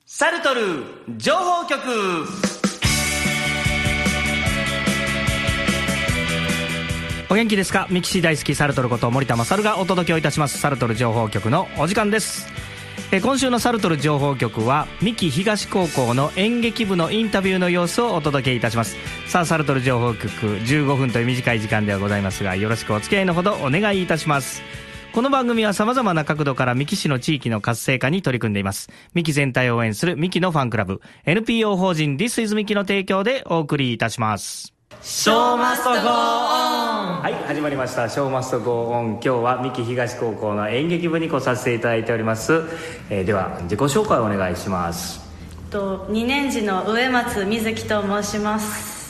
サルトル情報局。お元気ですか。ミキシー大好きサルトルこと森田勝がお届けをいたしますサルトル情報局のお時間です。今週のサルトル情報局は三木東高校の演劇部のインタビューの様子をお届けいたします。さあサルトル情報局15分という短い時間ではございますが、よろしくお付き合いのほどお願いいたします。この番組は様々な角度から三木市の地域の活性化に取り組んでいます。三木全体を応援する三木のファンクラブ NPO 法人 This is 三木の提供でお送りいたします。 ショーマストゴーオン。 はい、始まりましたショーマストゴーオン。今日は三木東高校の演劇部に来させていただいております。では自己紹介をお願いします。 2年次の上松瑞希と申します。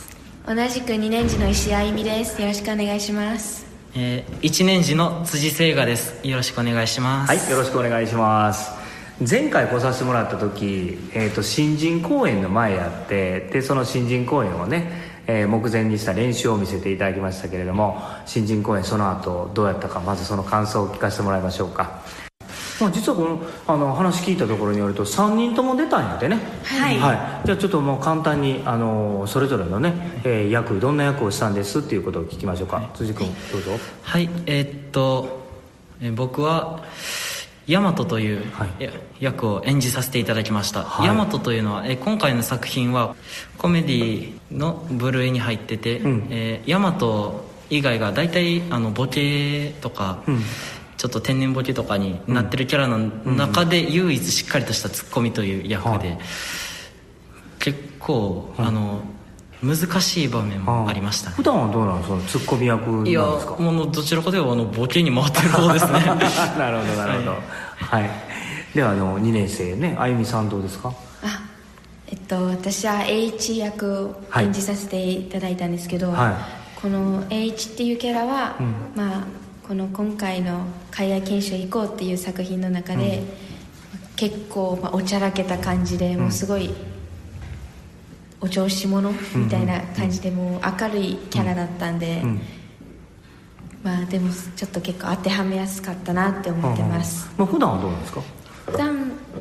同じく2年次の石井美です。よろしくお願いします。 1年次の辻聖雅です。よろしくお願いします。 はい、よろしくお願いします。前回来させてもらった時、新人公演の前やって、でその新人公演をね、目前にした練習を見せていただきましたけれども、新人公演その後どうやったか、まずその感想を聞かせてもらいましょうか。実はこの話聞いたところによると3人とも出たんやってね。 はい、 はい、じゃあちょっともう簡単にそれぞれのね、どんな役をしたんですっていうことを聞きましょうか。辻君どうぞ。 はい、僕はヤマトという役を演じさせていただきました。ヤマトというのは、今回の作品はコメディの部類に入ってて、ヤマト以外が大体ボケとか、ちょっと天然ボケとかになってるキャラの中で唯一しっかりとしたツッコミという役で、結構難しい場面もありましたね。 普段はどうなの、そのツッコミ役なんですか。 いや、どちらかというとボケに回ってる方ですね。 なるほどなるほど。はい、では2年生ね、あゆみさんどうですか。 私は H 役を演じさせていただいたんですけど、この H っていうキャラは、この今回の海外研修行こうっていう作品の中で、結構、おちゃらけた感じで、もうすごいお調子者みたいな感じで、もう明るいキャラだったんで、でもちょっと結構当てはめやすかったなって思ってます。 普段はどうなんですか。 普段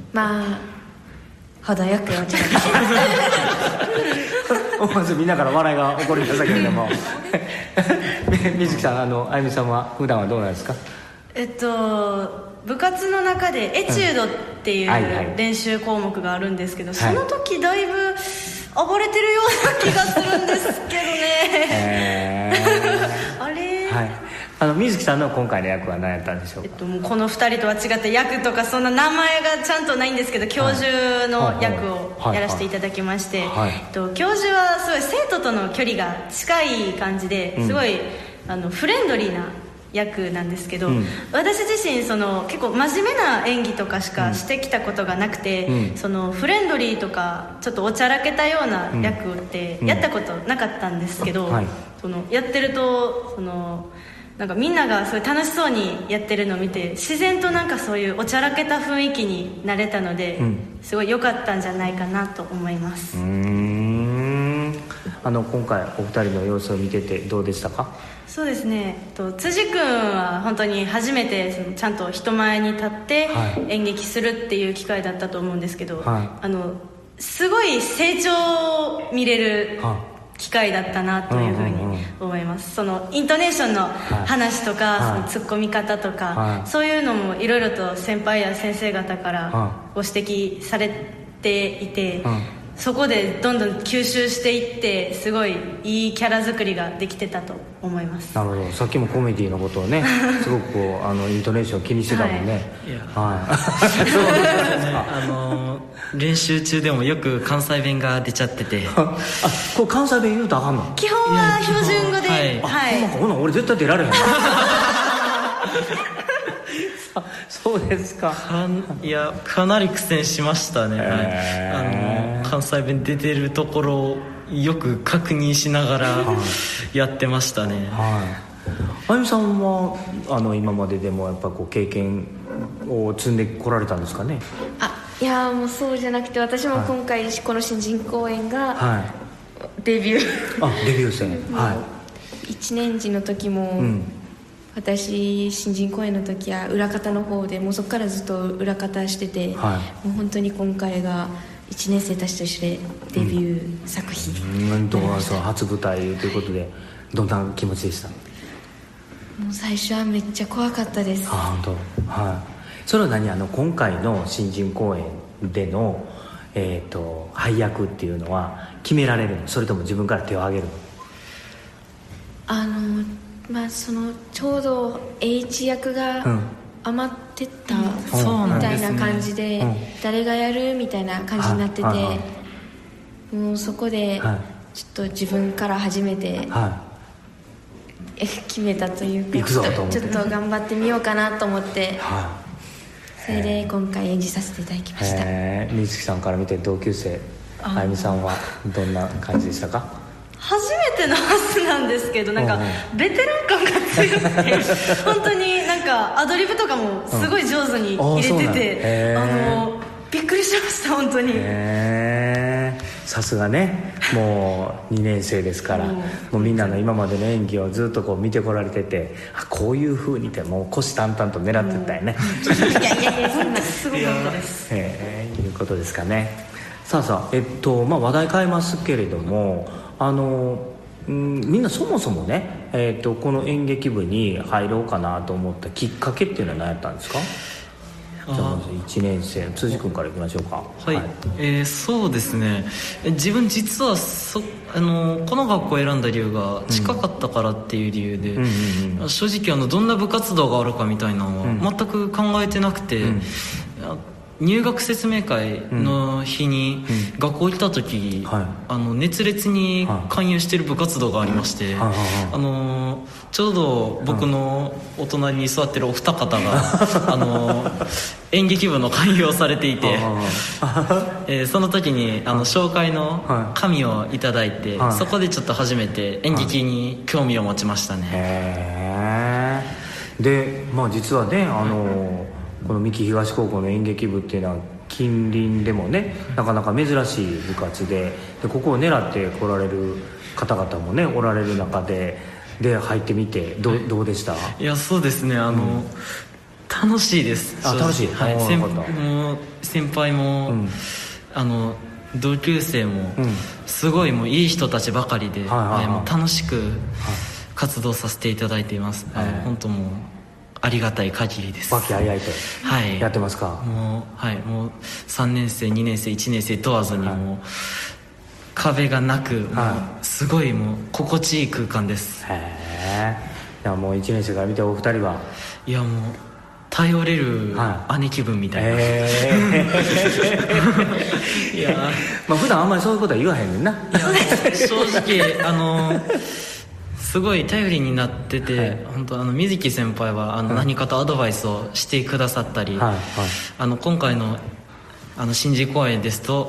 程よくおちゃらけて思わずみんなから笑いが起こりましたけれども水木さん、あゆみさんは普段はどうなんですか。 部活の中でエチュードっていう練習項目があるんですけど、その時だいぶ暴れてるような気がするんですけどね。あれ、 水木さんの今回の役は何やったんでしょうか。 もうこの2人とは違って役とかそんな名前がちゃんとないんですけど、教授の役をやらせていただきまして、教授はすごい生徒との距離が近い感じで、すごいフレンドリーな役なんですけど、私自身結構真面目な演技とかしかしてきたことがなくて、フレンドリーとかちょっとおちゃらけたような役ってやったことなかったんですけど、やってるとなんかみんながすごい楽しそうにやってるのを見て、自然となんかそういうおちゃらけた雰囲気になれたので、すごい良かったんじゃないかなと思います。 今回お二人の様子を見ててどうでしたか。 そうですね、辻君は本当に初めてちゃんと人前に立って演劇するっていう機会だったと思うんですけど、すごい成長を見れる機会だったなというふうに思います。イントネーションの話とか、ツッコミ方とか、そういうのもいろいろと先輩や先生方からご指摘されていて、そこでどんどん吸収していって、すごいいいキャラ作りができてたと思います。 なるほど。さっきもコメディのことをねすごくイントネーション気にしてたもんね。 練習中でもよく関西弁が出ちゃっててこれ関西弁言うとあかんの。 基本は標準語で、 ほな俺絶対出られへんそうですか。 いや、かなり苦戦しましたね。関西弁出てるところをよく確認しながらやってましたね。 あゆみさんは今まででもやっぱ経験を積んでこられたんですかね。 いや、もうそうじゃなくて、私も今回この新人公演がデビューデビュー戦。 1年次の時も、 私新人公演の時は裏方の方でもうそこからずっと裏方してて、もう本当に今回が1年生たちと一緒でデビュー作品そう初舞台ということでどんな気持ちでした？ もう最初はめっちゃ怖かったです。 本当。それは今回の新人公演での、配役っていうのは決められるの？それとも自分から手を挙げるの？ちょうど H 役が余ってた、みたいな感じで、誰がやるみたいな感じになってて、もうそこでちょっと自分から初めて、決めたというか、ちょっと頑張ってみようかなと思って、それで今回演じさせていただきました。 美月さんから見て同級生あゆみさんはどんな感じでしたか？ 初めてのはずなんですけど、ベテラン感が強くて本当にアドリブとかもすごい上手に入れてて、びっくりしました。本当にさすがね、もう2年生ですから、もうみんなの今までの演技をずっと見てこられてて、こういう風にてもう虎視眈々と狙ってたよね。 いやそんなすごかったです。 いうことですかね。さあ話題変えますけれども、みんなそもそもね、この演劇部に入ろうかなと思ったきっかけっていうのは何やったんですか？じゃあまず1年生辻君からいきましょうか。 そうですね、自分実はこの学校を選んだ理由が近かったからっていう理由で、正直どんな部活動があるかみたいなのは全く考えてなくて、入学説明会の日に学校行った時、熱烈に勧誘してる部活動がありまして、ちょうど僕のお隣に座ってるお二方が演劇部の勧誘をされていて、その時に紹介の紙をいただいて、そこでちょっと初めて演劇に興味を持ちましたね。 で実はねこの三木東高校の演劇部っていうのは近隣でもねなかなか珍しい部活で、ここを狙って来られる方々もねおられる中で入ってみてどうでした？ いやそうですね、楽しいです。 楽しい、 先輩も、同級生も、すごいもういい人たちばかりで、もう楽しく活動させていただいています。本当もうありがたい限りです。 和気あいあいとやってますか？ もう3年生2年生1年生問わずにもう壁がなく、すごいもう心地いい空間です。 じゃあもう1年生から見てお二人は、 いやもう頼れる姉貴分みたいな、いや普段あんまりそういうことは言わへんねんな。 正直すごい頼りになってて、本当水木先輩は何かとアドバイスをしてくださったり、今回の新人公演ですと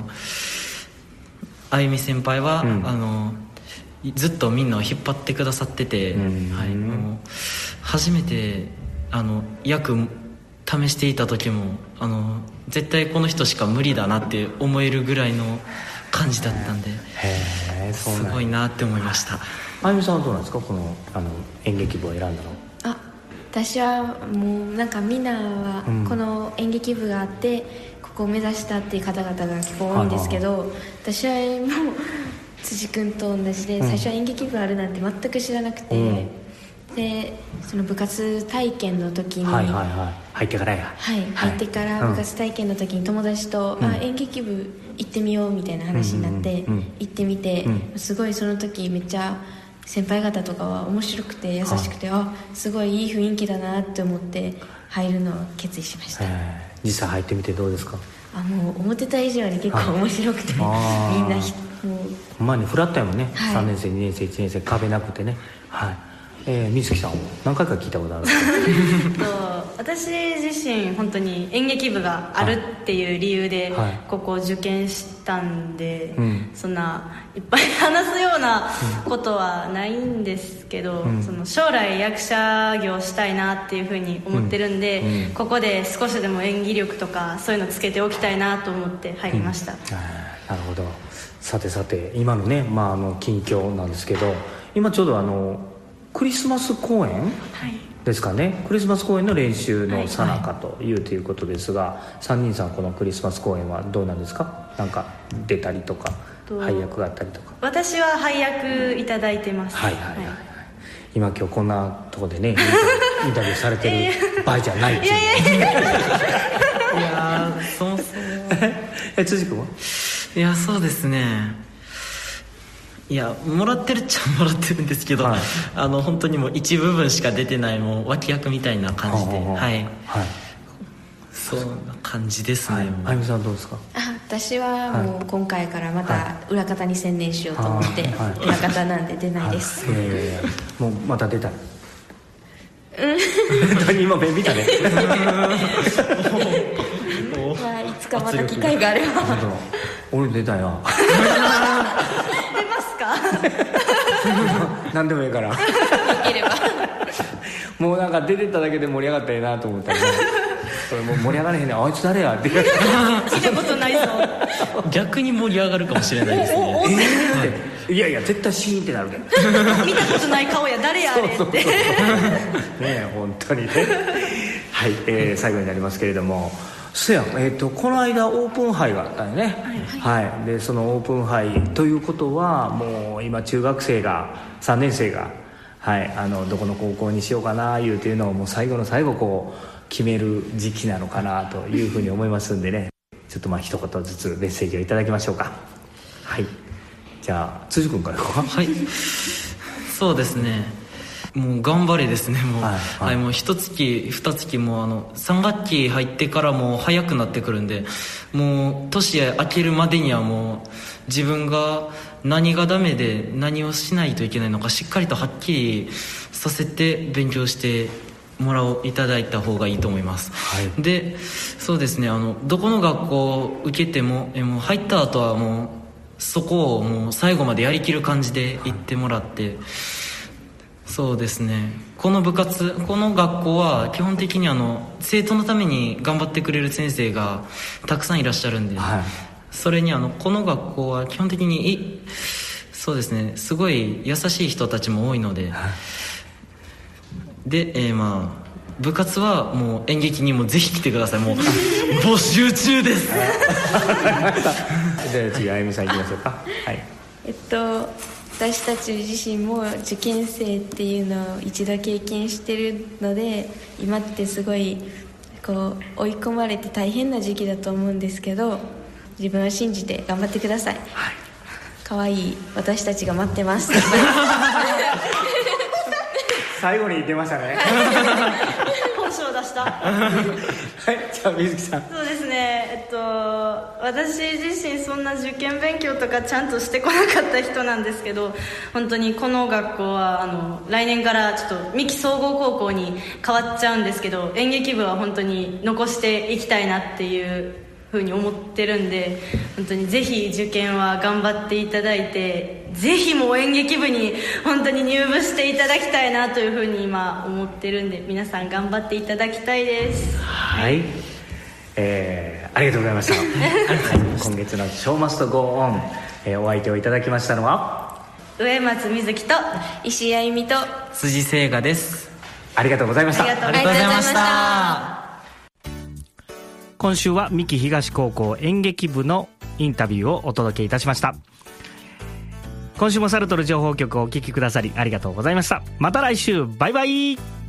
あゆみ先輩は、ずっとみんなを引っ張ってくださってて、もう初めて役試していた時も絶対この人しか無理だなって思えるぐらいの感じだったんで、すごいなって思いました。 あゆみさんはどうなんですか、この演劇部を選んだの？ 私はもうみんなはこの演劇部があってここを目指したっていう方々が結構多いんですけど、私はもう辻君と同じで、最初は演劇部あるなんて全く知らなくて、でその部活体験の時に入ってから部活体験の時に友達と、演劇部行ってみようみたいな話になって、行ってみて、すごいその時めっちゃ先輩方とかは面白くて優しくて、すごいいい雰囲気だなって思って入るのを決意しました。 実際入ってみてどうですか？ もう思ってた以上に結構面白くて、みんなもう前にフラットやもんね、3年生2年生1年生壁なくてね。美月さん何回か聞いたことある私自身本当に演劇部があるっていう理由でここを受験したんで、そんないっぱい話すようなことはないんですけど、その将来役者業したいなっていうふうに思ってるんで、ここで少しでも演技力とかそういうのつけておきたいなと思って入りました。 なるほど。さて今のね、近況なんですけど、今ちょうどクリスマス公演ですかね、クリスマス公演の練習のさなかということですが、3人さんこのクリスマス公演はどうなんですか？なんか出たりとか配役があったりとか。 私は配役いただいてます。 今今日こんなとこでねインタビューされてる場合じゃないっていう。 いやそもそも辻君は？ いやそうですね、いやもらってるっちゃもらってるんですけど、本当にもう一部分しか出てない、もう脇役みたいな感じで、そんな感じですね。 あゆみさんどうですか？ 私はもう今回からまた裏方に専念しようと思って、裏方なんで出ないです。 もうまた出たい。今目見たね。 いつかまた機会があれば。 俺出たよ。 出ますか？ 何でもいいから。 できれば。 もうなんか出てただけで盛り上がったらいいなと思ったら、それもう盛り上がれへんね。あいつ誰やって聞いたことないぞ。 逆に盛り上がるかもしれないですね。 いやいや絶対シーンってなるけど。 見たことない顔や、誰やあれって。 ね本当にね。はい、最後になりますけれども、この間オープン杯があったよね。でそのオープン杯ということは、もう今中学生が3年生がどこの高校にしようかないうていうのをもう最後の最後こう決める時期なのかなというふうに思いますんでね、ちょっと一言ずつメッセージをいただきましょうか。じゃあ辻君からいこうか。 そうですね、もう頑張れですね。もう、もう1月2月も3学期入ってからもう早くなってくるんで、もう年明けるまでにはもう自分が何がダメで何をしないといけないのかしっかりとはっきりさせて勉強していただいた方がいいと思います。でそうですね、どこの学校を受けてももう入った後はもうそこをもう最後までやりきる感じで行ってもらって、そうですね、この学校は基本的に生徒のために頑張ってくれる先生がたくさんいらっしゃるんで、それにこの学校は基本的にそうですね、すごい優しい人たちも多いので、で、部活はもう演劇にもぜひ来てください。もう募集中です。 じゃあ次あゆみさんいきましょうか。 私たち自身も受験生っていうのを一度経験してるので、今ってすごいこう追い込まれて大変な時期だと思うんですけど、自分を信じて頑張ってください。可愛い私たちが待ってます。 最後に出ましたね。 本性を出した。 じゃあ水木さん。 そうですね、私自身そんな受験勉強とかちゃんとしてこなかった人なんですけど、本当にこの学校は来年からちょっと三木総合高校に変わっちゃうんですけど、演劇部は本当に残していきたいなっていうふうに思ってるんで、本当にぜひ受験は頑張っていただいて、ぜひもう演劇部に本当に入部していただきたいなというふうに今思ってるんで、皆さん頑張っていただきたいです。 ありがとうございました。今月のショーマストゴーオン、お相手をいただきましたのは上松瑞希と石井あゆみと辻聖華です。 ありがとうございました。 ありがとうございました。 今週は三木東高校演劇部のインタビューをお届けいたしました。今週もサルトル情報局をお聞きくださりありがとうございました。また来週、バイバイ。